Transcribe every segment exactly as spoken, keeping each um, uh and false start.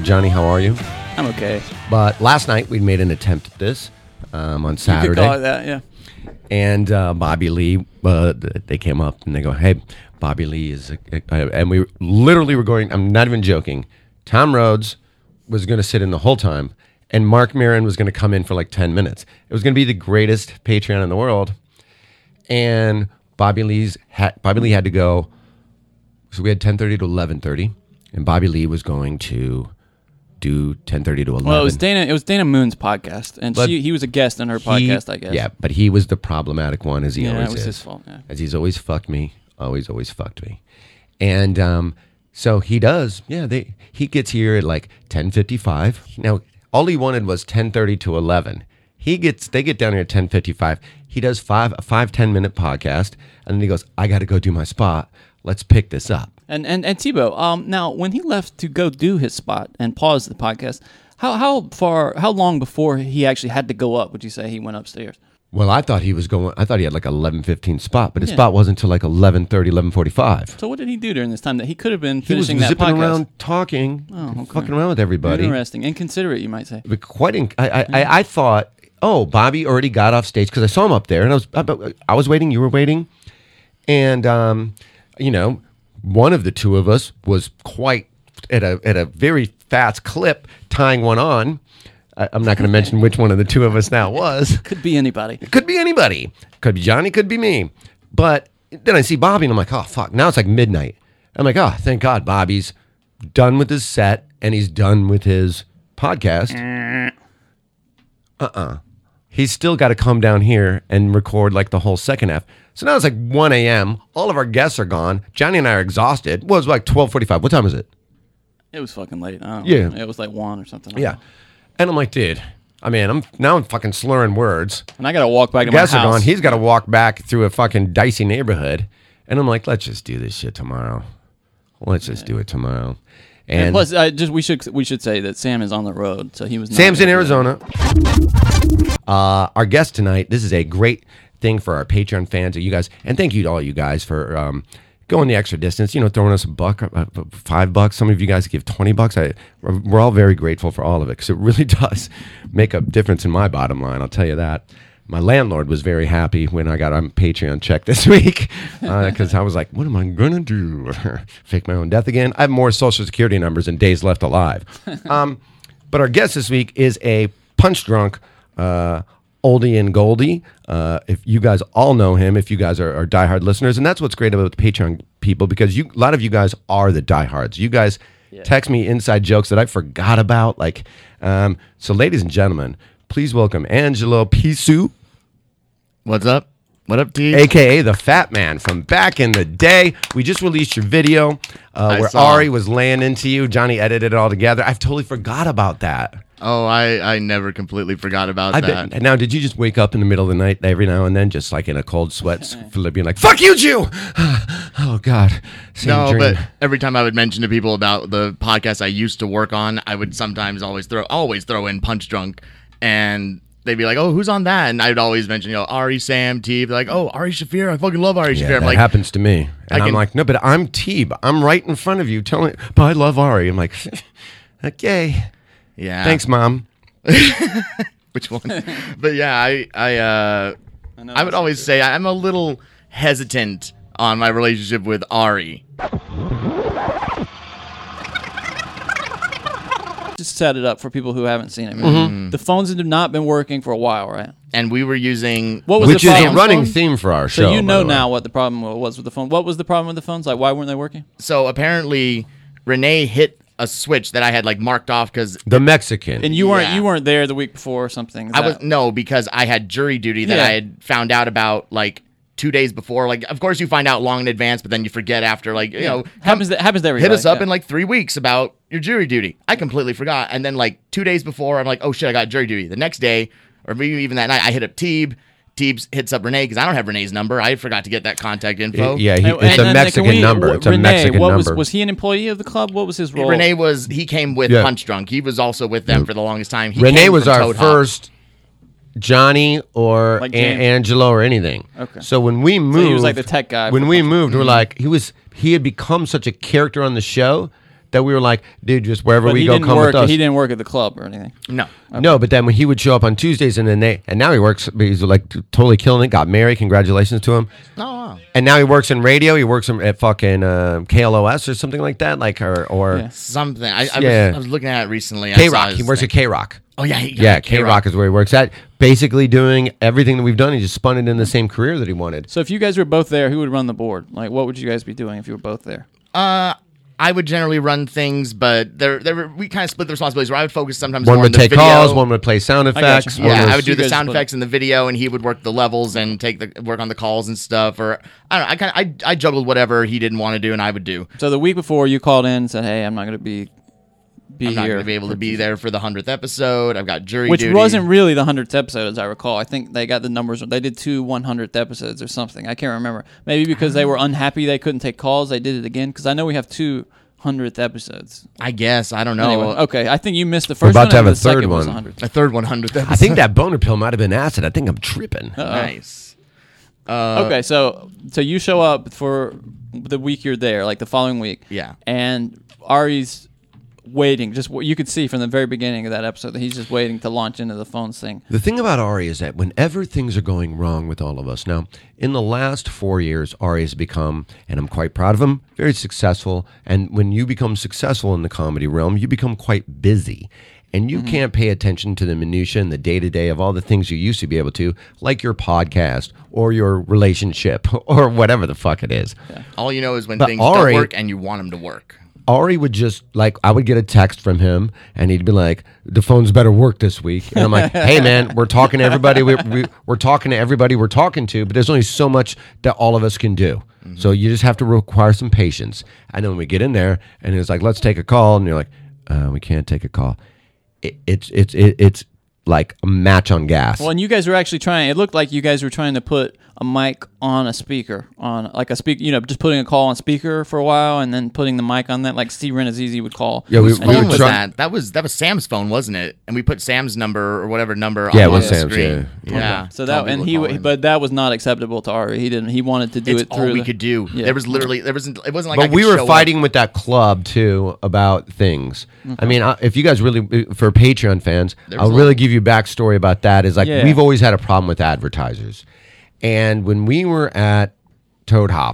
Johnny, how are you? I'm okay. But last night we made an attempt at this um, on Saturday. You could call it that, yeah. And uh, Bobby Lee, uh, they came up and they go, hey, Bobby Lee is... A, a, and we literally were going, I'm not even joking, Tom Rhodes was going to sit in the whole time, and Mark Maron was going to come in for like ten minutes. It was going to be the greatest Patreon in the world. And Bobby Lee's ha- Bobby Lee had to go... So we had ten thirty to eleven thirty, and Bobby Lee was going to do ten thirty to eleven. Well, it was Dana. It was Dana Moon's podcast, and But she, he was a guest on her he- podcast, I guess. Yeah, but he was the problematic one, as he yeah, always it was is. his fault. Yeah. As he's always fucked me, always, always fucked me. And um, so he does. Yeah, they he gets here at like ten fifty-five. Now, all he wanted was ten thirty to eleven. He gets, they get down here at ten fifty-five. He does five a five ten minute podcast, and then he goes, I got to go do my spot. Let's pick this up. And and and Tebow, um, now when he left to go do his spot and pause the podcast, how how far, how long before he actually had to go up? Would you say he went upstairs? Well, I thought he was going. I thought he had like eleven fifteen spot, but his Yeah. spot wasn't until like eleven thirty, eleven forty-five. So what did he do during this time that he could have been He was finishing that zipping podcast? around, talking, Oh, okay. fucking around with everybody. Interesting, inconsiderate, you might say. But quite. In, I, I, I, I thought, oh, Bobby already got off stage because I saw him up there, and I was, I, I was waiting. You were waiting, and um, you know, one of the two of us was quite at a at a very fast clip tying one on. I, I'm not going to mention which one of the two of us now was. Could be anybody. It could be anybody. Could be Johnny. Could be me. But then I see Bobby, and I'm like, oh fuck! Now it's like midnight. I'm like, oh, thank God, Bobby's done with his set, and he's done with his podcast. Uh-uh. He's still got to come down here and record like the whole second half. So now it's like one a.m. All of our guests are gone. Johnny and I are exhausted. Well, it was like twelve forty-five. What time was it? It was fucking late. I don't Yeah. know. It was like one or something. I Yeah. don't know. And I'm like, dude, I mean, I'm now I'm fucking slurring words. And I got to walk back to my Guests house. are gone. He's got to walk back through a fucking dicey neighborhood. And I'm like, let's just do this shit tomorrow. Let's just do it tomorrow. And, And plus, I just we should we should say that Sam is on the road, so he was. Not Sam's in gonna do Arizona. Uh, our guest tonight, this is a great thing for our Patreon fans, you guys, and thank you to all you guys for um, going the extra distance, you know, throwing us a buck, uh, five bucks. Some of you guys give twenty bucks. I, we're all very grateful for all of it because it really does make a difference in my bottom line, I'll tell you that. My landlord was very happy when I got on Patreon check this week because uh, I was like, what am I going to do? Fake my own death again? I have more social security numbers than days left alive. Um, but our guest this week is a punch drunk uh, oldie and goldie. Uh, if you guys all know him, if you guys are, are diehard listeners, and that's what's great about the Patreon people because you, a lot of you guys are the diehards. You guys yeah. text me inside jokes that I forgot about. Like, um, so ladies and gentlemen, please welcome Angelo Pisu. What's up? What up, T? A K A the Fat Man from back in the day. We just released your video uh, where saw. Ari was laying into you. Johnny edited it all together. I've totally forgot about that. Oh, I, I never completely forgot about I that. bet, now, did you just wake up in the middle of the night every now and then, just like in a cold sweat, being like, fuck you, Jew! Oh, God. Same no, dream. but every time I would mention to people about the podcast I used to work on, I would sometimes always throw always throw in Punch Drunk, and they'd be like, oh, who's on that? And I'd always mention, you know, Ari, Sam, T. They're like, oh, Ari Shaffir. I fucking love Ari Yeah, Shaffir. that I'm like, happens to me. And I I'm can- like, no, but I'm Teeb. I'm right in front of you telling but I love Ari. I'm like, okay. yeah. Thanks, Mom. Which one? But yeah, I I uh I know I would that's always say I'm a little hesitant on my relationship with Ari. Just set it up for people who haven't seen it. Mm-hmm. The phones have not been working for a while, right? And we were using What was Which the is problem? a running Phone? theme for our So show. you by know the way. now what the problem was with the phone. What was the problem with the phones? Like, why weren't they working? so apparently Renee hit a switch that I had like marked off because The Mexican. And you weren't Yeah. you weren't there the week before or something. Is I that- was no because I had jury duty that Yeah. I had found out about like two days before. Like, of course you find out long in advance, but then you forget after. Like, you know, happens to, happens to everybody. hit us up yeah. in like three weeks about your jury duty. I completely forgot, and then like two days before, I'm like, oh shit, I got jury duty. The next day, or maybe even that night, I hit up Teeb. Teeb hits up Renee because I don't have Renee's number. I forgot to get that contact info. Yeah, he, And- it's and a then Mexican can we- number. It's a Renee, Mexican what number. Was, was he an employee of the club? What was his role? Renee was he came with Yeah. Punch Drunk. He was also with them for the longest time. He Renee came was from our Toad Hop. first Johnny or Like A- James. Angelo or anything. Okay. So when we moved, he was like the tech guy When for we Punch moved, we're like he was. He had become such a character on the show that we were like, dude, just wherever But we he go, didn't come work. with us. He didn't work at the club or anything. No. No, but then when he would show up on Tuesdays, and then they, and now he works. He's like totally killing it. Got married. Congratulations to him. Oh, wow. And now he works in radio. He works in, at fucking uh, K L O S or something like that. Like or or Yeah. Something. I, I, Yeah. was, I was looking at it recently. I K saw Rock. his He works thing. at K Rock. Oh, yeah. He, Yeah, K Rock is where he works at. Basically doing everything that we've done. He just spun it in the same career that he wanted. So if you guys were both there, who would run the board? Like, what would you guys be doing if you were both there? Uh, I would generally run things, but there, there, we kind of split the responsibilities. Where I would focus sometimes One more would on the take video. calls. One would play sound got you. effects. one Yeah, was- I would do You the guys sound split effects in the video, and he would work the levels and take the work on the calls and stuff. Or I don't know. I kind of I, I juggled whatever he didn't want to do, and I would do. So the week before, you called in and said, "Hey, I'm not going to be be I'm not here." going to be able to be there for the hundredth episode. I've got jury Which duty. wasn't really the hundredth episode, as I recall. I think they got the numbers. They did two one hundredth episodes or something. I can't remember. Maybe because they were unhappy they couldn't take calls, they did it again. Because I know we have two hundredth episodes. I guess I don't know. Anyway, okay. I think you missed the We're first about one. to have and a the second third was one. one hundred. A third one hundredth episode. I think that boner pill might have been acid. I think I'm tripping. nice. Uh, Okay, so so you show up for the week you're there, like the following week. Yeah. And Ari's waiting. Just what you could see from the very beginning of that episode that he's just waiting to launch into the phones thing. The thing about Ari is that whenever things are going wrong with all of us, now, in the last four years, Ari has become, and I'm quite proud of him, very successful. And when you become successful in the comedy realm, you become quite busy. And you can't pay attention to the minutia and the day-to-day of all the things you used to be able to, like your podcast or your relationship or whatever the fuck it is. all you know is when But things Ari- don't work and you want them to work. Ari would just, like, I would get a text from him, and he'd be like, the phone's better work this week. And I'm like, hey, man, we're talking to everybody. We, we, we're talking to everybody we're talking to, but there's only so much that all of us can do. Mm-hmm. So you just have to require some patience. And then when we get in there, and it's like, let's take a call, and you're like, uh, we can't take a call. It, it's, it's, it, it's like a match on gas. Well, and you guys were actually trying. It looked like you guys were trying to put a mic on a speaker, on like a speaker. You know, just putting a call on speaker for a while, and then putting the mic on that, like Steve Renazizi would call. Yeah, we- Whose we phone would was try- that? That was that was Sam's phone, wasn't it? And we put Sam's number or whatever number Yeah, it on was the Sam's, screen. yeah. Yeah. So Tell that and people he, to call in. but that was not acceptable to Ari. He didn't. He wanted to do it's it through. all we the- could do. Yeah. There was literally there wasn't it wasn't like I But could we were show fighting up. with that club too about things. I mean, I- if you guys really, for Patreon fans, There's I'll a really lot. give you backstory about that. Is like Yeah. we've always had a problem with advertisers, and when we were at Toad Hop,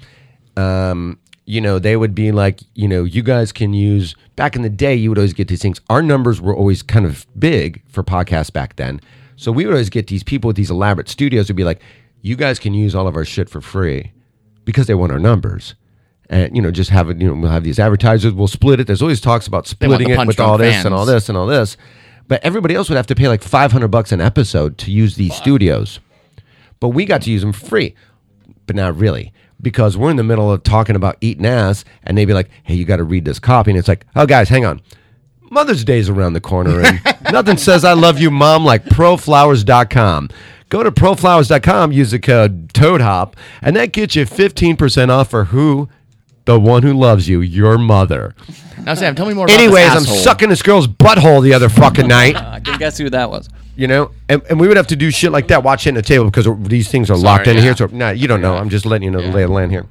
um, you know, they would be like, you know, you guys can use. Back in the day, you would always get these things. Our numbers were always kind of big for podcasts back then, so we would always get these people with these elaborate studios who'd be like, you guys can use all of our shit for free because they want our numbers. And, you know, just have it, you know, we'll have these advertisers, we'll split it. There's always talks about want splitting the it punch with drunk all this fans. and all this and all this. But everybody else would have to pay like five hundred bucks an episode to use these studios. But we got to use them free. But not really. Because we're in the middle of talking about eating ass, and they'd be like, hey, you got to read this copy. And it's like, oh, guys, hang on. Mother's Day's around the corner, and nothing says I love you, Mom, like pro flowers dot com. Go to pro flowers dot com, use the code TOADHOP, and that gets you fifteen percent off for who? The one who loves you, your mother. Now Sam, tell me more about Anyways, this I'm asshole. sucking this girl's butthole the other fucking night. I can guess who that was. You know, and, and we would have to do shit like that, watch it in the table because these things are locked in yeah. here. So, nah, you don't know. I'm just letting you know the lay of the land here.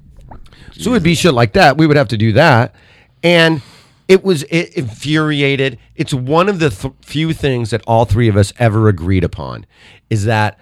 So it would be shit like that. We would have to do that. And it was it infuriated. It's one of the th- few things that all three of us ever agreed upon is that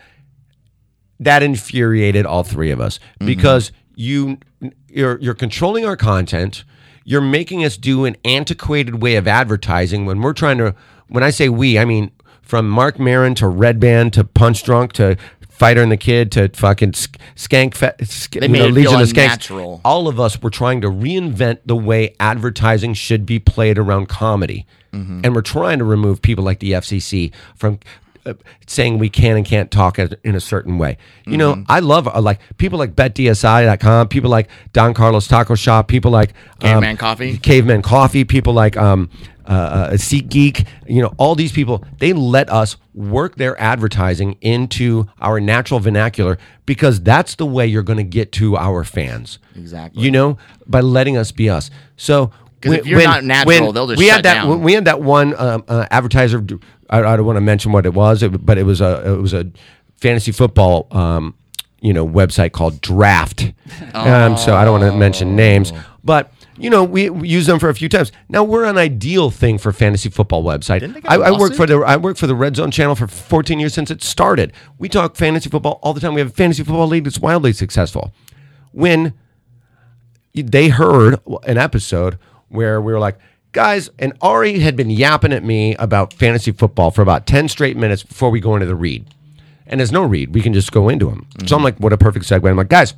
that infuriated all three of us because you you're you're controlling our content. You're making us do an antiquated way of advertising when we're trying to. When I say we, I mean from Mark Maron to Red Band to Punch Drunk to Fighter and the Kid to fucking sk- Skank. Fe- sk- They you made know, it Legion feel of Skanks. unnatural. All of us were trying to reinvent the way advertising should be played around comedy, and we're trying to remove people like the F C C from. Uh, saying we can and can't talk as, in a certain way. You know, I love uh, like people like bet D S I dot com, people like Don Carlos Taco Shop, people like Caveman um, Coffee. Caveman Coffee, people like um, uh, uh, SeatGeek. You know, all these people, they let us work their advertising into our natural vernacular because that's the way you're going to get to our fans. Exactly. You know, by letting us be us. So 'Cause if when- you're when- not natural, when they'll just we shut had that, down. when we had that one um, uh, advertiser. I, I don't want to mention what it was, it, but it was a it was a fantasy football um, you know website called Draft. Um, so I don't want to mention names, but you know, we, we use them for a few times. Now we're an ideal thing for fantasy football website. Didn't they get I, a I work lawsuit? for the I work for the Red Zone channel for fourteen years since it started. We talk fantasy football all the time. We have a fantasy football league that's wildly successful. When they heard an episode where we were like, guys, and Ari had been yapping at me about fantasy football for about ten straight minutes before we go into the read. And there's no read. We can just go into them. Mm-hmm. So I'm like, what a perfect segue. I'm like, guys,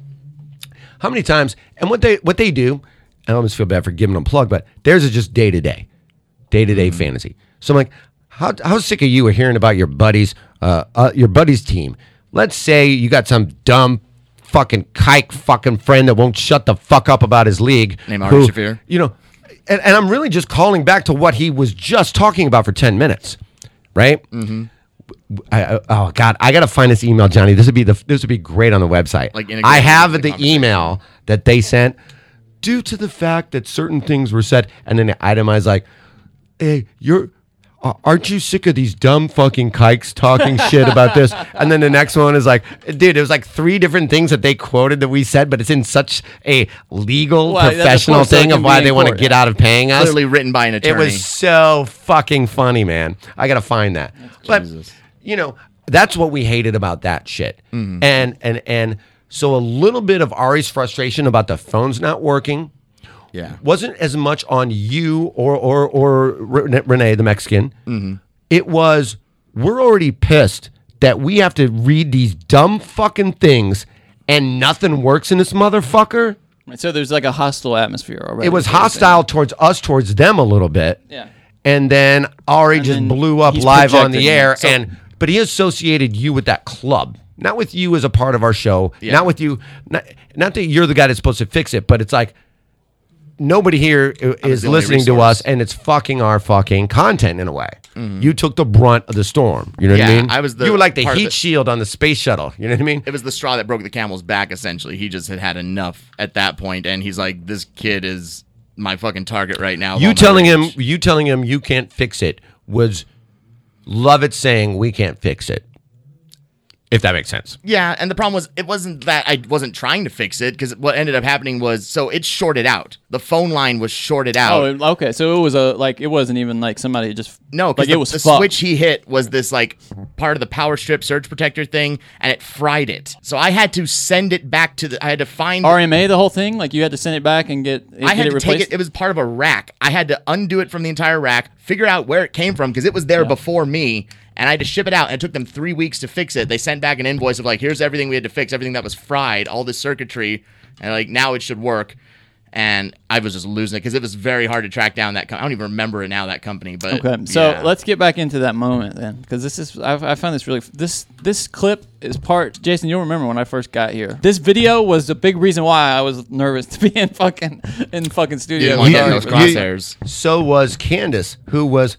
how many times, and what they what they do, I almost feel bad for giving them a plug, but theirs is just day-to-day. Day-to-day mm-hmm. fantasy. So I'm like, how how sick are you of hearing about your buddies, uh, uh, your buddy's team? Let's say you got some dumb fucking kike fucking friend that won't shut the fuck up about his league. Name Ari Shaffir. You know, and, and I'm really just calling back to what he was just talking about for ten minutes, right? Mm-hmm. I, I, oh God, I gotta find this email, Johnny. This would be the this would be great on the website. Like I have the, the email that they sent due to the fact that certain things were said, and then they itemized like, "Hey, you're uh, aren't you sick of these dumb fucking kikes talking shit about this?" And then the next one is like, "Dude, it was like three different things that they quoted that we said, but it's in such a legal, well, professional thing of why they want to get out of paying us." Clearly written by an attorney. It was so fucking funny, man. I gotta find that. But Jesus. you know, that's what we hated about that shit. Mm-hmm. And and and so a little bit of Ari's frustration about the phones not working yeah. wasn't as much on you or or or Renee, the Mexican. Mm-hmm. It was, we're already pissed that we have to read these dumb fucking things and nothing works in this motherfucker. So there's like a hostile atmosphere already. It was hostile towards us, towards them a little bit. Yeah. And then Ari And just then blew up he's live on the projecting. air, So- and but he associated you with that club, not with you as a part of our show, Yeah. not with you, not, not that you're the guy that's supposed to fix it, but it's like nobody here i- is the only listening to resource. us, and it's fucking our fucking content in a way. You took the brunt of the storm. You know what I Yeah, mean? I was the you were like the part of heat the- shield on the space shuttle. You know what I mean? It was the straw that broke the camel's back, essentially. He just had had enough at that point, and he's like, this kid is my fucking target right now. of all You my telling him, rage. you telling him you can't fix it was Lovett saying we can't fix it. If that makes sense. Yeah, and the problem was, it wasn't that I wasn't trying to fix it, because what ended up happening was, so it shorted out. The phone line was shorted out. Oh, it- okay. So it was a like it wasn't even like somebody just No, like because it the, was the fucked. switch he hit was this like part of the power strip surge protector thing, and it fried it. So I had to send it back to the. I had to find R M A the whole thing. Like you had to send it back and get. I get had it to replaced. take it. It was part of a rack. I had to undo it from the entire rack, figure out where it came from because it was there Yeah. before me, and I had to ship it out. And it took them three weeks to fix it. They sent back an invoice of like, here's everything we had to fix, everything that was fried, all this circuitry, and like now it should work. And I was just losing it because it was very hard to track down that. Com- I don't even remember it now, that company. But Okay, so yeah. let's get back into that moment then, because this is I, I find this really this this clip is part. Jason, you'll remember when I first got here. This video was the big reason why I was nervous to be in fucking in fucking studio. You didn't want to You- get in those you- crosshairs. So was Candace, who was,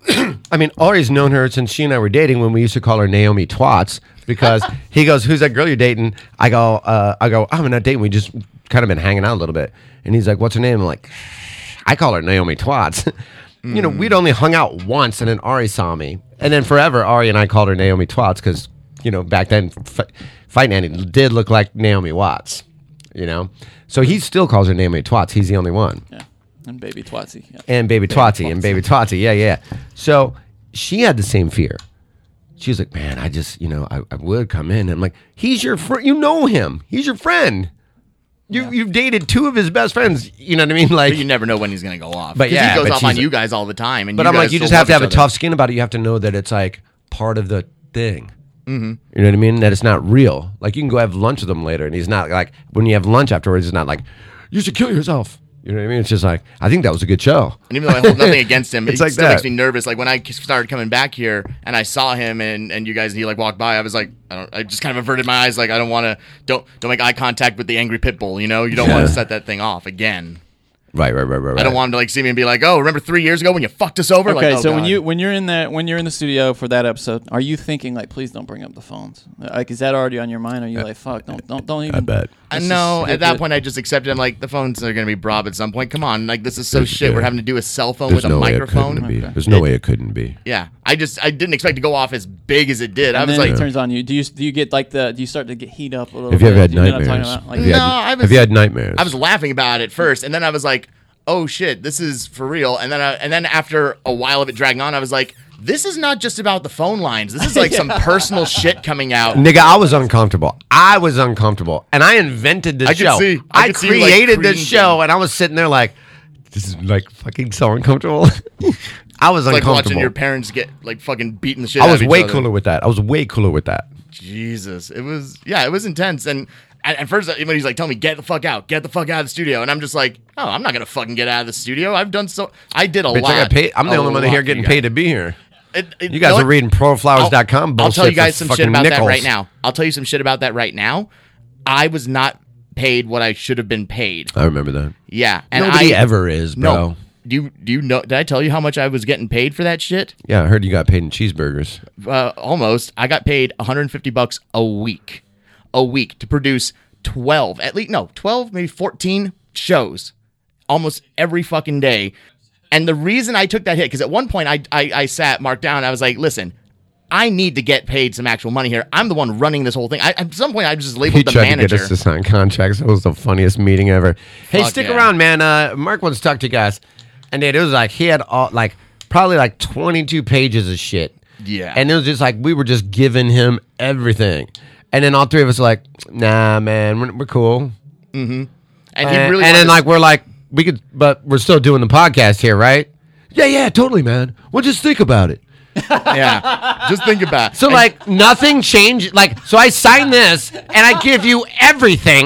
I mean, Ari's known her since she and I were dating when we used to call her Naomi Twats because he goes, "Who's that girl you're dating?" I go, uh, I go, "I'm not dating. We just kind of been hanging out a little bit." And he's like, "What's her name?" I'm like, "I call her Naomi Twats." You know, we'd only hung out once, and then Ari saw me, and then forever Ari and I called her Naomi Twats because you know back then F- Fight Nanny did look like Naomi Watts. You know, so he still calls her Naomi Twats. He's the only one. Yeah, and baby Twatsy. Yeah. And baby Twatty and baby Twatty. Yeah, yeah. So she had the same fear. She was like, "Man, I just, you know, I, I would come in." And I'm like, "He's your friend. You know him. He's your friend. You Yeah. you've dated two of his best friends. You know what I mean? Like, But you never know when he's gonna go off. But 'Cause yeah, he goes but off on she's- you guys all the time. And but you I'm like, guys you still just have love to have each a other. tough skin about it. You have to know that it's like part of the thing. Mm-hmm. You know what I mean? That it's not real. Like you can go have lunch with him later, and he's not like when you have lunch afterwards. It's not like you should kill yourself. You know what I mean? It's just like I think that was a good show. And even though I hold nothing against him, It's it like still that. makes me nervous. Like when I started coming back here and I saw him and, and you guys and he like walked by, I was like, I don't. I just kind of averted my eyes. Like I don't want to. Don't don't make eye contact with the angry pit bull. You know, you don't want Yeah. to set that thing off again. Right, right, right, right. right. I don't want him to like see me and be like, oh, remember three years ago when you fucked us over? Okay, like, oh, so when God. you when you're in the when you're in the studio for that episode, are you thinking like, please don't bring up the phones? Like, is that already on your mind? Are you like, fuck, don't don't don't even? I bet. I let's know just at get that the- point I just accepted. I'm like, the phones are gonna be Brob at some point. Come on, like this is so There's- shit. yeah. We're having to do a cell phone There's with a no way it microphone. couldn't be. Okay. There's no way it couldn't be. Yeah, I just I didn't expect to go off as big as it did. I And was then like, it turns on you. Do you do you get like the? Do you start to get heat up a little? Have you bit? ever had Do you know what I'm nightmares? talking about? Like, have, you had, No, I was- have you had nightmares? I was laughing about it first, and then I was like, oh shit, this is for real. And then, I, and then after a while of it dragging on, I was like, this is not just about the phone lines. This is like some personal shit coming out. Nigga, I was uncomfortable. I was uncomfortable. And I invented this I could show. see- I I, could see you, like, created this creating show, things. and I was sitting there like, this is like fucking so uncomfortable. I was Like uncomfortable. watching your parents get like fucking beating the shit I out was of each way other. cooler with that. I was way cooler with that. Jesus, it was yeah, it was intense. And at, at first, when he's like, "Tell me, get the fuck out, get the fuck out of the studio," and I'm just like, "Oh, I'm not gonna fucking get out of the studio. I've done so. I did a Bitch, lot. I got paid. I'm the a only one lot here for getting you paid guys. to be here. It, it, You guys know are what? reading pro flowers dot com I'll bullshit tell you guys for some fucking shit about nickels. that right now. I'll tell you some shit about that right now. I was not paid what I should have been paid. I remember that. Yeah, and Nobody I, ever is, bro. No. Do you do you know? Did I tell you how much I was getting paid for that shit? Yeah, I heard you got paid in cheeseburgers. Uh, almost. I got paid one hundred fifty bucks a week, a week to produce twelve, at least no, twelve, maybe fourteen shows, almost every fucking day. And the reason I took that hit, because at one point I, I I sat Mark down. And I was like, listen, I need to get paid some actual money here. I'm the one running this whole thing. I, at some point, I just He labeled the tried manager. to get us to sign contracts. That was the funniest meeting ever. Hey, Fuck stick yeah. around, man. Uh, Mark wants to talk to you guys. And dude, it was like he had all like probably like twenty-two pages of shit. Yeah. And it was just like we were just giving him everything. And then all three of us were like, nah, man, we're, we're cool. and he And, really and then wanted- like we're like, we could, but we're still doing the podcast here, right? Yeah, yeah, totally, man. Well, just think about it. yeah, just think about it. So And- like nothing changed. Like so, I sign this and I give you everything,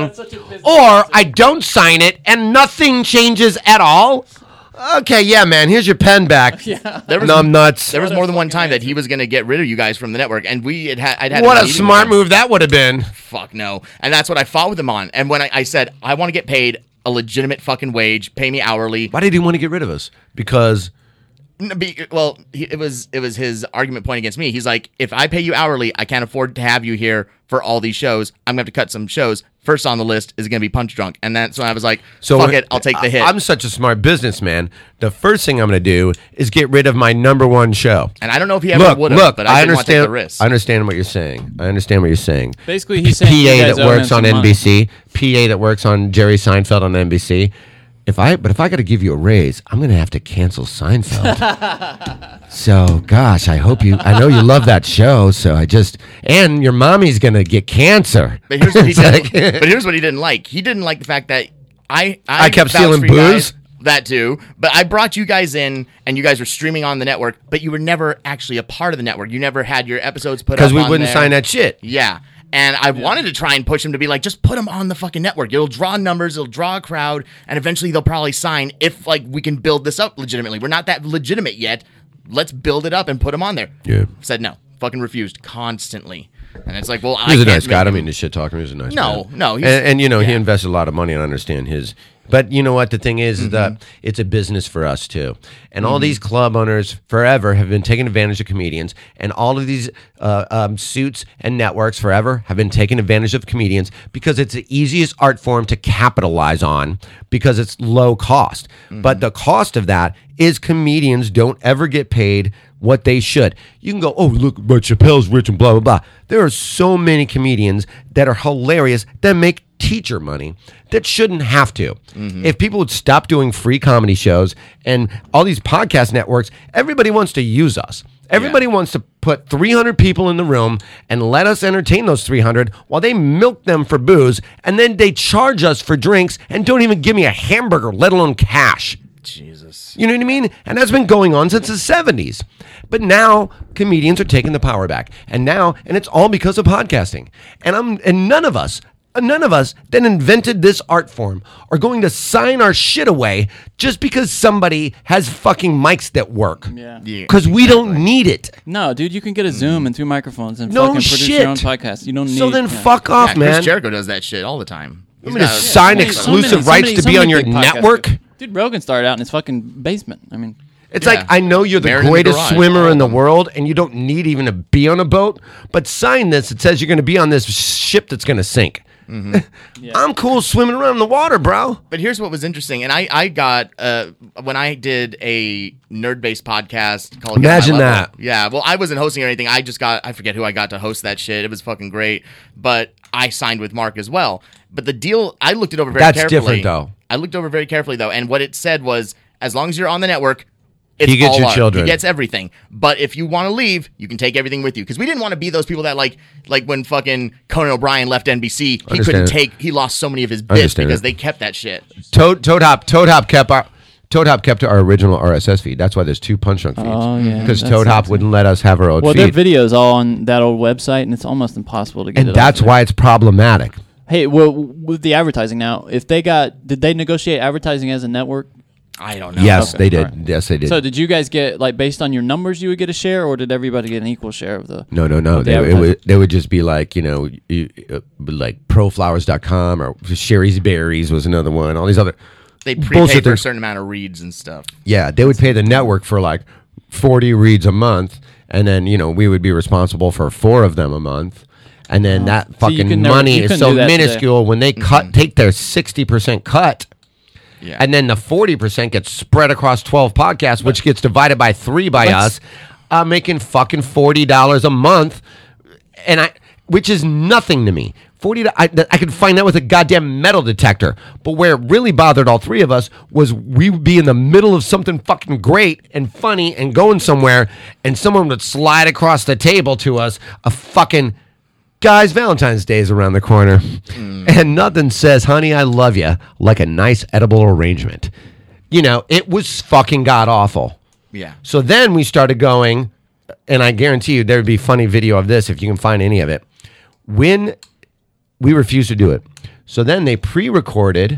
or I don't sign it and nothing changes at all. Okay, yeah, man. Here's your pen back. Yeah, There was- numb nuts. there was more than one time that he was going to get rid of you guys from the network, and we had had. I'd had What a meeting with smart him. move that would have been. Fuck no. And that's what I fought with him on. And when I, I said, I want to get paid a legitimate fucking wage, pay me hourly. Why did he want to get rid of us? Because N- Be, well, he, it was it was his argument point against me. He's like, if I pay you hourly, I can't afford to have you here for all these shows. I'm going to have to cut some shows. First on the list is going to be Punch Drunk. And that's when I was like, so fuck it, I'll take the hit. I, I'm such a smart businessman. The first thing I'm going to do is get rid of my number one show. and I don't know if he ever Look, would have, look. but I, I didn't want to take understand. the risk. I understand what you're saying. I understand what you're saying. Basically, he's saying you P A guys that owe him works on some N money. B C, P A that works on Jerry Seinfeld on N B C. If I, but if I got to give you a raise, I'm going to have to cancel Seinfeld. So, gosh, I hope you. I know you love that show, so I just and your mommy's going to get cancer. But here's what he It's did. like- but here's what he didn't like. He didn't like the fact that I I kept vouched stealing for you booze? guys, that too. But I brought you guys in, and you guys were streaming on the network, but you were never actually a part of the network. You never had your episodes put up Because we on wouldn't there. sign that shit. Yeah. And I wanted to try and push him to be like, just put him on the fucking network. It'll draw numbers, it'll draw a crowd, and eventually they'll probably sign if like we can build this up legitimately. We're not that legitimate yet. Let's build it up and put him on there. Yeah. Said no. Fucking refused constantly. And it's like, well, I He's a can't nice guy. I make don't him- mean to shit talk him. He's a nice No, guy. no, And, he's- and, you know, he yeah. invested a lot of money, and I understand his. But you know what? The thing is, is that Mm-hmm. it's a business for us too. And all these club owners forever have been taking advantage of comedians. And all of these uh, um, suits and networks forever have been taking advantage of comedians because it's the easiest art form to capitalize on because it's low cost. But the cost of that is comedians don't ever get paid what they should. You can go, oh, look, but Chappelle's rich and blah, blah, blah. There are so many comedians that are hilarious that make teacher money that shouldn't have to. If people would stop doing free comedy shows and all these podcast networks, everybody wants to use us. Everybody wants to put three hundred people in the room and let us entertain those three hundred while they milk them for booze and then they charge us for drinks and don't even give me a hamburger, let alone cash. Jesus. You know what I mean? And that's been going on since the seventies. But now comedians are taking the power back. And now, and it's all because of podcasting. And I'm and none of us, none of us that invented this art form are going to sign our shit away just because somebody has fucking mics that work. Yeah. Yeah. Because we don't need it. No, dude, you can get a Zoom and two microphones and No fucking produce shit. your own podcast. You don't need. So then yeah. fuck off, Yeah, man. Chris Jericho does that shit all the time. I'm He's going to got- sign So many- exclusive so many- so rights many- to so be on many your big podcasts. network. Dude, Rogan started out in his fucking basement. I mean, It's Yeah. like, I know you're the Married in the greatest garage, swimmer all in the of them. world and you don't need even to be on a boat, but sign this. It says you're going to be on this ship that's going to sink. I'm cool swimming around in the water, bro. But here's what was interesting, and I I got uh when I did a nerd based podcast called Get My Imagine Level. that. Yeah, well, I wasn't hosting or anything. I just got I forget who I got to host that shit. It was fucking great, but I signed with Mark as well. But the deal, I looked it over very That's carefully. different, though. I looked over very carefully though, and what it said was, as long as you're on the network, it's He gets all your ours. children. He gets everything. But if you want to leave, you can take everything with you. Because we didn't want to be those people that like, like when fucking Conan O'Brien left N B C, he Understand couldn't it. take. He lost so many of his bits Understand because it. they kept that shit. Toad Toad Hop Toad Hop kept our Toad Hop kept our original R S S feed. That's why there's two Punch Drunk feeds. Oh, yeah. Because That's Toad Hop awesome. wouldn't let us have our own Well, feed. their videos all on that old website, and it's almost impossible to get and it. that's off there. why it's problematic. Hey, well, with the advertising now, if they got, did they negotiate advertising as a network? I don't know. Yes, Okay, they did. all right. Yes, they did. So did you guys get, like, based on your numbers, you would get a share, or did everybody get an equal share of the? No, no, no. of the They, it advertising? would, they would just be like, you know, you, uh, like pro flowers dot com or Sherry's Berries was another one. All these other They bullshit prepay for a things. certain amount of reads and stuff. Yeah, they would pay the network for like forty reads a month, and then you know we would be responsible for four of them a month, and then that So you fucking could never- money you is couldn't so do that today. minuscule when they cut take their sixty percent cut. Yeah. And then the forty percent gets spread across twelve podcasts, which gets divided by three by Let's- us. I'm making fucking forty dollars a month, and I, which is nothing to me. Forty, I, I could find that with a goddamn metal detector. But where it really bothered all three of us was we would be in the middle of something fucking great and funny and going somewhere, and someone would slide across the table to us a fucking. Guys, Valentine's Day is around the corner, and nothing says, honey, I love you, like a nice edible arrangement. You know, it was fucking god awful. Yeah. So then we started going, and I guarantee you there would be funny video of this if you can find any of it. When we refused to do it. So then they pre-recorded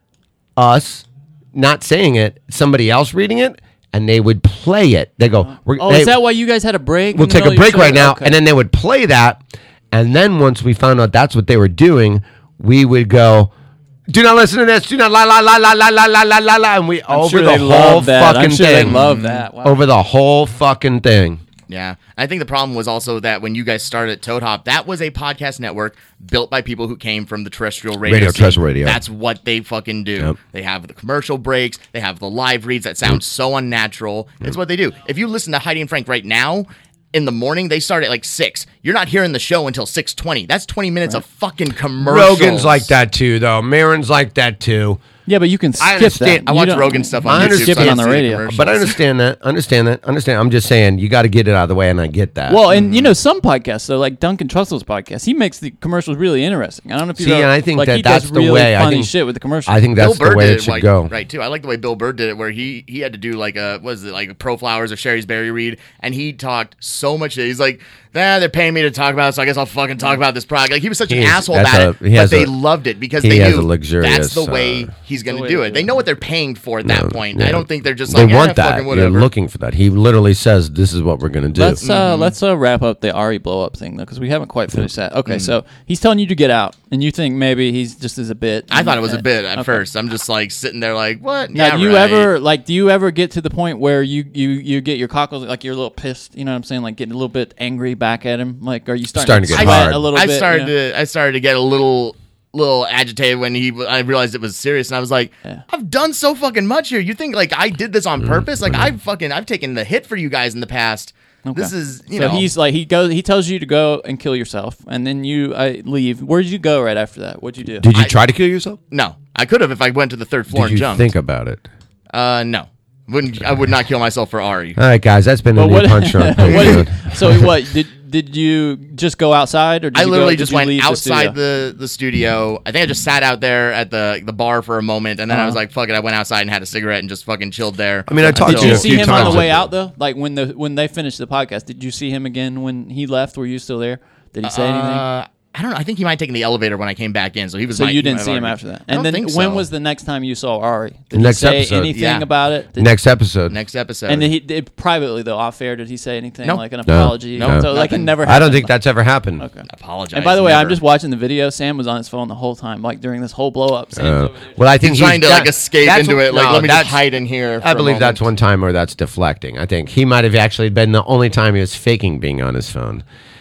us not saying it, somebody else reading it, and they would play it. They go, We're, Oh, hey, is that why you guys had a break? we'll in the take a middle of your break right show? now, Okay. and then they would play that, and then once we found out that's what they were doing, we would go, do not listen to this, do not la la la la la la la la la la, and we I'm over sure the they whole love that. fucking I'm sure thing, they love that. Wow. over the whole fucking thing. Yeah. I think the problem was also that when you guys started at Toad Hop, that was a podcast network built by people who came from the terrestrial radio. Radio, scene. terrestrial radio. That's what they fucking do. Yep. They have the commercial breaks. They have the live reads that sound so unnatural. It's what they do. If you listen to Heidi and Frank right now, in the morning, they start at like six. You're not hearing the show until six twenty. That's twenty minutes of fucking commercials. Rogan's like that too, though. Maron's like that too. Yeah, but you can skip I understand- that. I You watch don't- Rogan stuff on I YouTube. understand- skip so it I on the see radio. commercials. But I understand that. Understand that. Understand. I'm just saying you got to get it out of the way, and I get that. Well, and you know some podcasts, though, like Duncan Trussell's podcast, he makes the commercials really interesting. I don't know if you See, know, and I think like, that he that's does the really way. I funny think- shit with the commercials. I think that's Bill Burr the way did it it should like, go. right too. I like the way Bill Burr did it, where he he had to do like a what is it like a Pro Flowers or Sherry's Berry read, and he talked so much shit. He's like, nah, they're paying me to talk about it, so I guess I'll fucking talk about this product. Like he was such He an is- asshole that's about a- it, he but has they a- loved it because he they has knew a luxurious, that's the way uh, he's the going to way do to it. do They it. know what they're paying for at that point. Yeah. I don't think they're just They like, want eh, that. fucking You're whatever. looking for that. He literally says, "This is what we're going to do." Let's uh, let's uh, wrap up the Ari blow up thing though, because we haven't quite finished that. Okay, so he's telling you to get out, and you think maybe he's just as a bit. I thought it was a bit at Okay. first. I'm just like sitting there like, what? Now, yeah, do you right. ever like? Do you ever get to the point where you you you get your cockles like you're a little pissed? You know what I'm saying? Like getting a little bit angry back at him. Like, are you starting, Starting to get sweat hard. a little I bit? started you know? to I started to get a little little agitated when he I realized it was serious, and I was like, Yeah. I've done so fucking much here. You think like I did this Mm, on purpose? Like I've fucking I've taken the hit for you guys in the past. Okay. This is you so know he's like he goes he tells you to go and kill yourself, and then you uh, leave. Where did you go right after that? What'd you do? Did you I- try to kill yourself? no. I could have if I went to the third floor Did and you jumped. think about it? uh no. Wouldn't I would not kill myself for Ari. All right, guys, that's been a But new what- punch on what- Patreon. so what did did you just go outside or did I you literally go, just did you went leave outside the, the, the studio. I think I just sat out there at the the bar for a moment, and then I was Uh-huh. like, "Fuck it!" I went outside and had a cigarate and just fucking chilled there. I mean, I talked Did to you a see few him on times the way at- out though? Like when the when they finished the podcast, did you see him again when he left? Were you still there? Did he say anything? Uh, I don't know. I think he might have taken the elevator when I came back in, so he was. So might- you he didn't might see him already- after that. I don't And then think when so. was the next time you saw Ari? Did Next he say episode. anything Yeah. about it? Did, Next episode. next episode? and then he did, privately though, off air, did he say anything Nope. like an No. apology? No, so like it nothing. never. I happened. don't think that's ever happened. Okay. apologize. And by the way, I'm never. just watching the video. Sam was on his phone the whole time, like during this whole blow up. Sam's Uh, over there. well, I think He's trying to that- like escape that's into what- it. Like, no, let me just that's- hide in here. I for a believe that's moment. one time where that's deflecting. I think he might have actually been the only time he was faking being on his phone.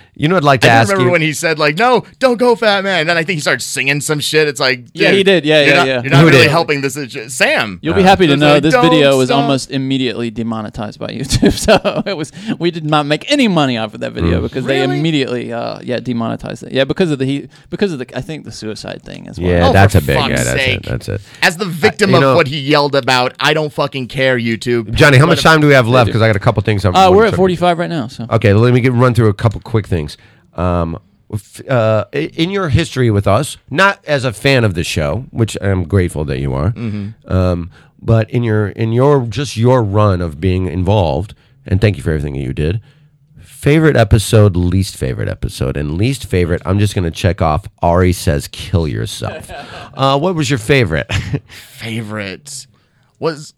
You know, I'd like to I ask remember you. when he said like, "No, don't go, fat man." And then I think he started singing some shit. It's like, Yeah, dude, he did. Yeah, you're yeah, not, yeah. You're not Who really did? helping this. Is Sam. You'll be happy to It's know like, this "Don't video was stop." almost immediately demonetized by YouTube. So it was we did not make any money off of that video because they Really? immediately uh, yeah demonetized it. Yeah, because of the he because of the I think the suicide thing as well. Yeah, Oh, that's for a big. fuck's Yeah, that's sake. it. That's it. As the victim you of know- what he yelled about, I don't fucking care, YouTube. Johnny, how But much if- time do we have left? Because I got a couple things. I'm Uh, we're at forty-five right now. So Okay, let me get, run through a couple quick things. Um, f- uh, i- in your history with us, not as a fan of the show, which I'm grateful that you are, Mm-hmm. um, but in your in your just your run of being involved, and thank you for everything that you did. Favorite episode, least favorite episode, and least favorite. I'm just gonna check off. Ari says, "Kill yourself." uh, what was your favorite? favorite was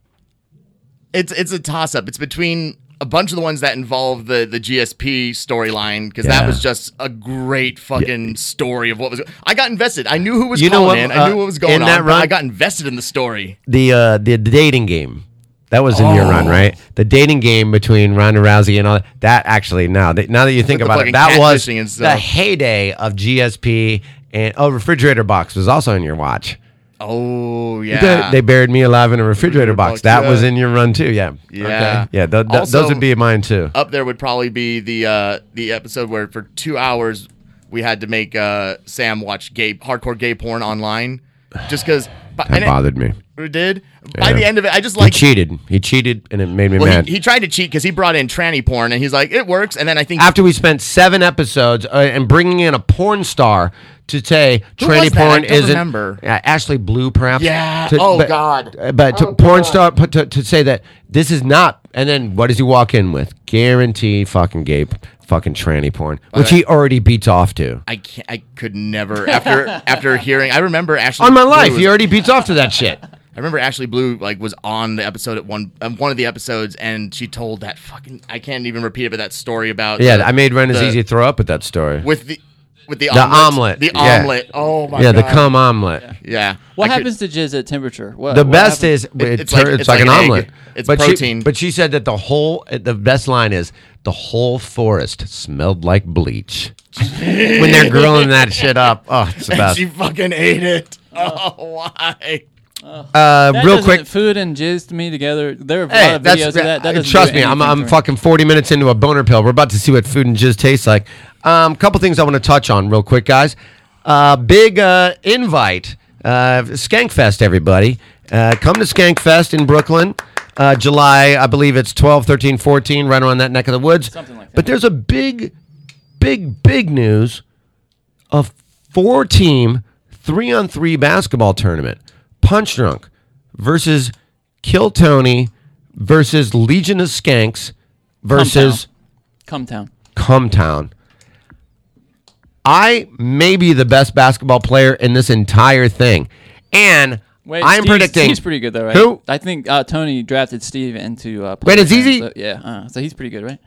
it's it's a toss up. It's between a bunch of the ones that involve the the G S P storyline because Yeah. that was just a great fucking story of what was. I got invested. I knew who was You know calling what, in. I knew uh, what was going in on. that but run- I got invested in the story. the uh, the dating game. That was in your run, right? The dating game between Ronda Rousey and all that. That actually, now that now that you think With the about it, fucking that was catfishing and the stuff. heyday of G S P. And oh, refrigerator box was also in your watch. Oh yeah, They, they buried me alive in a refrigerator Refrigerator box. box, That yeah. was in your run too. Yeah, Yeah. yeah. Th- th- Also- those would be mine too. up there would probably be the uh, the episode where for two hours we had to make uh, Sam watch gay hardcore gay porn online, just because. That bothered me. It did. By Yeah. the end of it, I just He like. cheated. He cheated, and it made me Well, mad. he, he tried to cheat because he brought in tranny porn, and he's like, it works. And then I think After we spent seven episodes uh, and bringing in a porn star to say Who tranny was that? I porn don't isn't remember. Uh, Ashley Blue, perhaps. Yeah. To- Oh, but, God. uh, But to Oh, porn God. star put to, to say that this is not. And then what does he walk in with? Guarantee fucking gay, fucking tranny porn, which the he already beats off to. I can't. I could never after after hearing. I remember Ashley On my Blue life, was- he already beats off to that shit. I remember Ashley Blue like was on the episode at one um, one of the episodes, and she told that fucking. I can't even repeat it, but that story about Yeah, the- I made Ren as the- easy to throw up at that story. with the with the, The omelet, omelet, the yeah. omelet. Oh my yeah, god, the cum omelet. Yeah, what I could- happens to jizz at temperature? What, The what best happens? is it, it's it's, like- like, it's like, like an an egg. omelet. It's but protein. She, but she said that the whole the best line is the whole forest smelled like bleach when they're grilling that shit up. Oh, it's the and best. she fucking ate it. Oh, why? Uh, That real doesn't- quick. food and jizz to me together. There are a Hey, lot of that's videos of that. That doesn't trust do me. I'm anything I'm for me. fucking forty minutes into a boner pill. We're about to see what food and jizz tastes like. Um, couple things I want to touch on real quick, guys. Uh, big uh, invite, uh, Skankfest, everybody. Uh, come to Skankfest in Brooklyn, uh, July. I believe it's twelve, thirteen, fourteen, right around that neck of the woods. Something like that. But there's a big, big, big news. A four-team, three-on-three basketball tournament. Punch Drunk versus Kill Tony versus Legion of Skanks versus Come town. Cumtown. I may be the best basketball player in this entire thing. And Wait, I'm Steve's, predicting. Steve's pretty good though, right? Who? I think uh, Tony drafted Steve into. Uh, Wait, it's Playground, easy? so- yeah, uh, so he's pretty good, right?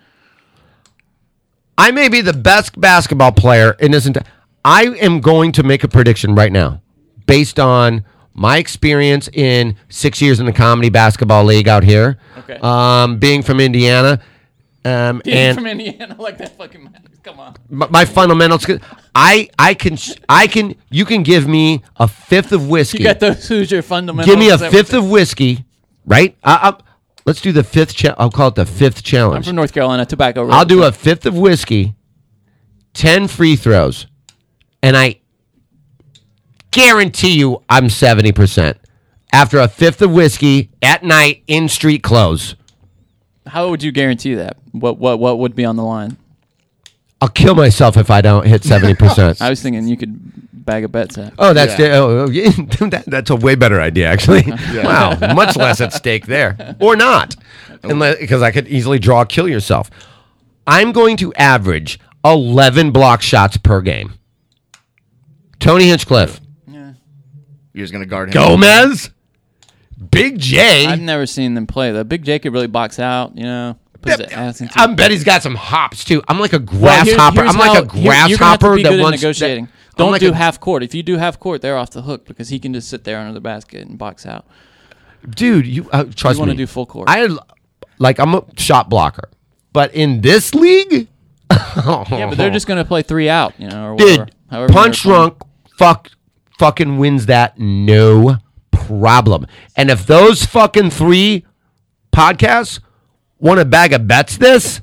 I may be the best basketball player in this entire. I am going to make a prediction right now based on my experience in six years in the comedy basketball league out here. Okay. Um, being from Indiana. Um, Being and from Indiana, like that fucking man. Come on. my, my fundamentals. I I can I can you can give me a fifth of whiskey. You got those Hoosier fundamentals. Give me a that- fifth of whiskey, right? I, I, let's do the fifth. Cha- I'll call it the fifth I'm challenge. from North Carolina, tobacco. I'll do a fifth of whiskey, ten free throws, and I guarantee you I'm seventy percent after a fifth of whiskey at night in street clothes. How would you guarantee that? What what what would be on the line? I'll kill myself if I don't hit seventy percent. I was thinking you could bag a bet set. Oh, that's Yeah. the, oh, oh, yeah, that, that's a way better idea, actually. Wow, much less at stake there, or not, unless because I could easily draw kill yourself. I'm going to average eleven block shots per game. Tony Hinchcliffe, You're just gonna guard him. Gomez, Big J. I've never seen them play though. Big J could really box out, you know. Puts the ass into I bet he's got some hops too. I'm like a Well, here- grasshopper. here's I'm like how- a here- you're gonna have to grasshopper be that good at wants negotiating. that- I'm Don't like do a- half court. If you do half court, they're off the hook because he can just sit there under the basket and box out. dude. You uh, trust You wanna me. do full court. I like I'm a shot blocker, but in this league, Yeah, but they're just going to play three out, you know, or Dude, whatever. However Punch they're playing. Drunk fuck, fucking wins that no problem. And if those fucking three podcasts want a bag of bets this,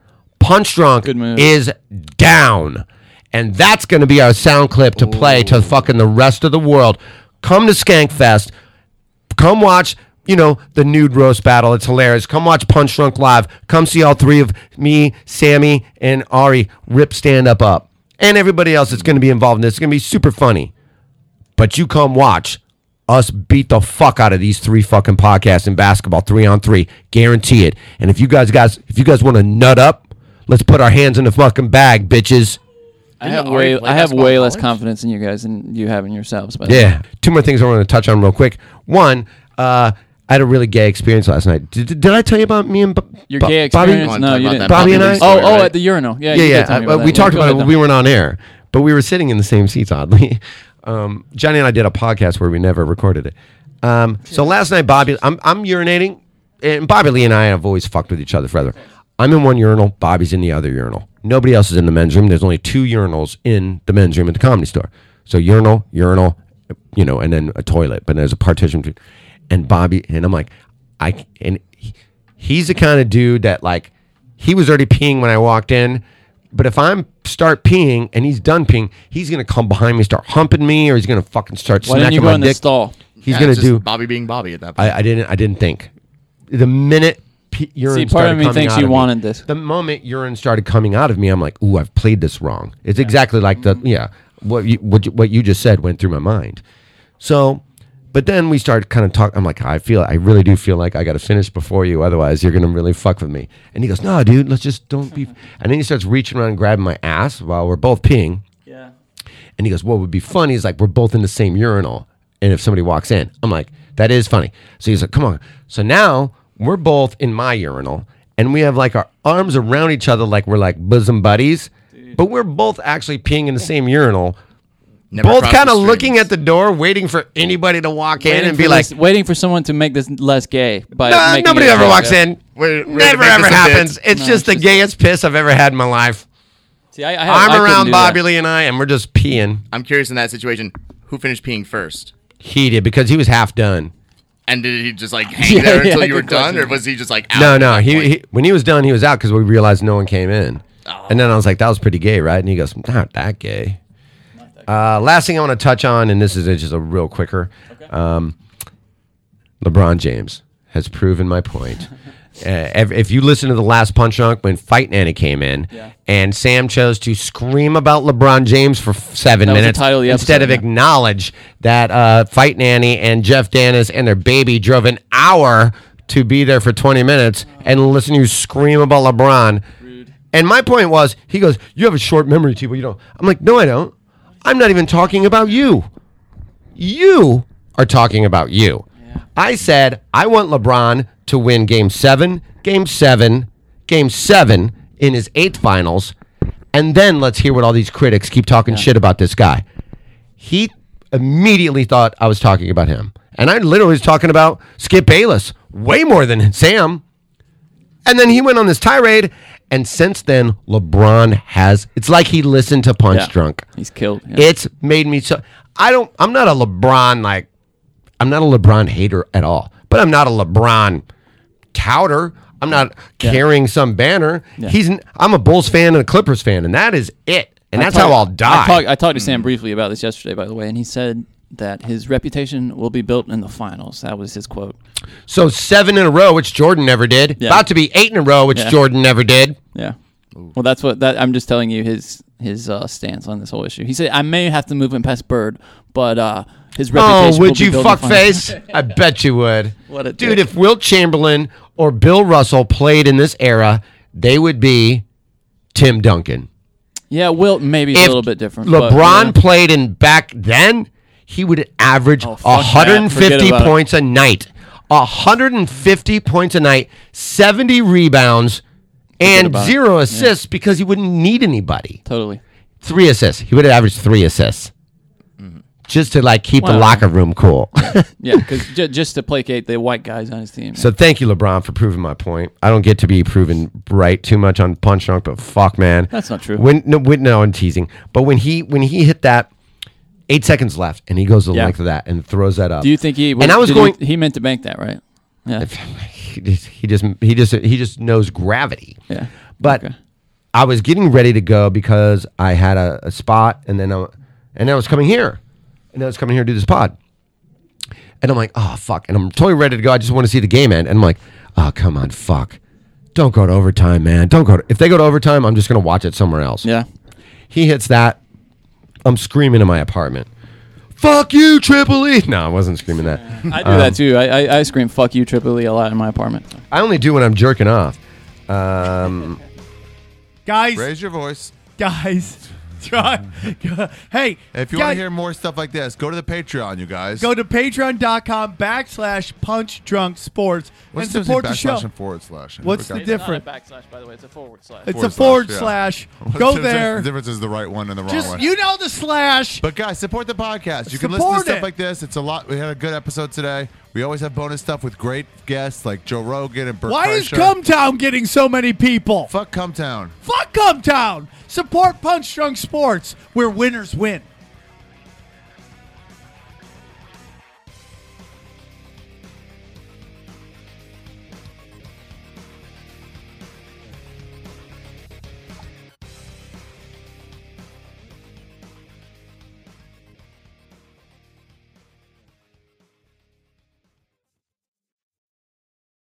Punch Drunk Good move. is down. And that's going to be our sound clip to play to fucking the rest of the world. Come to Skankfest. Come watch, you know, the nude roast battle. It's hilarious. Come watch Punch Drunk live. Come see all three of me, Sammy, and Ari rip stand up up. And everybody else that's going to be involved in this. It's going to be super funny. But you come watch us beat the fuck out of these three fucking podcasts in basketball, three on three. Guarantee it. And if you guys guys if you guys want to nut up, let's put our hands in the fucking bag, bitches. I Didn't have Ari way, play I have basketball way in less college? confidence in you guys than you have in yourselves. By the way. Yeah. Two more things I want to touch on real quick. One, uh, I had a really gay experience last night. Did, did I tell you about me and B- Your Bo- gay Bobby? experience? Wanna No, talk you about didn't. that Bobby and I- Lee Oh, story, oh, right? at the urinal. Yeah, Yeah, you yeah. did tell me uh, about we that. talked Go about ahead, it when though. we weren't on air, but we were sitting in the same seats, oddly. Um, Johnny and I did a podcast where we never recorded it. Um, so last night, Bobby, I'm, I'm urinating, and Bobby Lee and I have always fucked with each other forever. I'm in one urinal, Bobby's in the other urinal. Nobody else is in the men's room. There's only two urinals in the men's room at the Comedy Store. So urinal, urinal, you know, and then a toilet, but there's a partition between. And Bobby, and I'm like, I, and he, he's the kind of dude that like, he was already peeing when I walked in, but if I'm start peeing and he's done peeing, he's gonna come behind me, start humping me, or he's gonna fucking start Why didn't smacking you go my in the dick. stall? He's Yeah, gonna it's just do. Bobby being Bobby at that point. I, I didn't. I didn't think. The minute pe- urine See, part started of me coming thinks out you of me- wanted this. The moment urine started coming out of me, I'm like, "Ooh, I've played this wrong." It's exactly like the yeah what you what you, what you just said went through my mind. So, but then we started kind of talking. I'm like, I feel, I really do feel like I got to finish before you, otherwise you're gonna really fuck with me. And he goes, "No, dude, let's just don't be." And then he starts reaching around and grabbing my ass while we're both peeing. Yeah. And he goes, "What would be funny is like we're both in the same urinal, and if somebody walks in," I'm like, "That is funny." So he's like, "Come on." So now we're both in my urinal, and we have like our arms around each other, like we're like bosom buddies, but we're both actually peeing in the same urinal. Never Both crossed kind of the looking streams. at the door, waiting for anybody to walk in Waiting and be for like, this- waiting for someone to make this less gay. By "Nah, making nobody it ever gay. walks in." We're- we're Never gonna make ever this a bit. happens. It's No, just it's the just- gayest piss I've ever had in my life. See, I, I have, I I'm couldn't around do Bobby that. Lee and I, and we're just peeing. I'm curious in that situation, who finished peeing first? He did because he was half done. And did he just like hang Yeah, there yeah, until you were good done, question. or was he just like out No, at no. that He, point? he when he was done, he was out because we realized no one came in. Oh. And then I was like, "That was pretty gay, right?" And he goes, "Not that gay." Uh, last thing I want to touch on, and this is just a real quicker. Um, LeBron James has proven my point. Uh, if, if you listen to the last Punch Drunk when Fight Nanny came in, Yeah. and Sam chose to scream about LeBron James for f- seven That was the minutes title of the instead episode, of yeah. acknowledge that uh, Fight Nanny and Jeff Dennis and their baby drove an hour to be there for twenty minutes and listen to you scream about LeBron. And my point was, he goes, "You have a short memory, T, but you don't." I'm like, "No, I don't. I'm not even talking about you. You are talking about you." I said, I want LeBron to win game seven, game seven, game seven in his eighth finals. And then let's hear what all these critics keep talking shit about this guy. He immediately thought I was talking about him. And I literally was talking about Skip Bayless way more than Sam. And then he went on this tirade. And since then, LeBron has, it's like he listened to Punch Yeah. Drunk. He's killed. Yeah. It's made me so, I don't, I'm not a LeBron, like, I'm not a LeBron hater at all. But I'm not a LeBron touter. I'm not Yeah. carrying some banner. Yeah. He's, n- I'm a Bulls fan and a Clippers fan. And that is it. And I that's talked- how I'll die. I talked, I talked to Sam briefly about this yesterday, by the way, and he said that his reputation will be built in the finals. That was his quote. So seven in a row, which Jordan never did. Yeah. About to be eight in a row, which Yeah. Jordan never did. Yeah. Well, that's what that I'm just telling you his his uh, stance on this whole issue. He said I may have to move him past Bird, but uh, his reputation. Oh, will would be you built in the fuck finals. face? I bet you would. What a Dude, dick. if Wilt Chamberlain or Bill Russell played in this era, they would be Tim Duncan. Yeah, Wilt maybe is If a little bit different. but, LeBron yeah. played in back then, he would average Oh, fuck that. one hundred fifty Forget about it. points a night. one hundred fifty points a night, seventy rebounds, and about it. zero assists because he wouldn't need anybody. Totally. Three assists. He would have averaged three assists. just to like keep the Wow. locker room cool. Yeah, because j- just to placate the white guys on his team. So thank you, LeBron, for proving my point. I don't get to be proven right too much on Punch Drunk, but fuck, man, That's not true. When no, when, no, I'm teasing. But when he when he hit that, eight seconds left, and he goes the Yeah. length of that and throws that up. Do you think he? And I was did going. He, he meant to bank that, right? Yeah. he, just, he just he just he just knows gravity. Yeah. But Okay. I was getting ready to go because I had a, a spot, and then I, and then I was coming here, and then I was coming here to do this pod. And I'm like, oh, fuck. And I'm totally ready to go. I just want to see the game end. And I'm like, oh, come on, fuck. Don't go to overtime, man. Don't go to... If they go to overtime, I'm just going to watch it somewhere else. Yeah. He hits that. I'm screaming in my apartment. Fuck you, Triple E. No, I wasn't screaming that. I do that too. I, I I scream "fuck you" Triple E a lot in my apartment. I only do when I'm jerking off. Um, Guys, Raise your voice. guys, try. Hey, If you guys, want to hear more stuff like this, go to the Patreon, you guys. go to patreon.com backslash punch drunk sports What's and support the backslash show. and forward slash? What's Okay. the difference? It's not a backslash, by the way. It's a forward slash. It's Forward a forward slash, slash. yeah. What's Go the difference? there. The difference is the right one and the wrong Just one. you know the slash. But guys, support the podcast. You can Support listen to stuff it. like this. It's a lot. We had a good episode today. We always have bonus stuff with great guests like Joe Rogan and Bert Why is Kreischer. Cumtown getting so many people? Fuck Cumtown. Fuck Cumtown. Support Punch Drunk Sports, where winners win.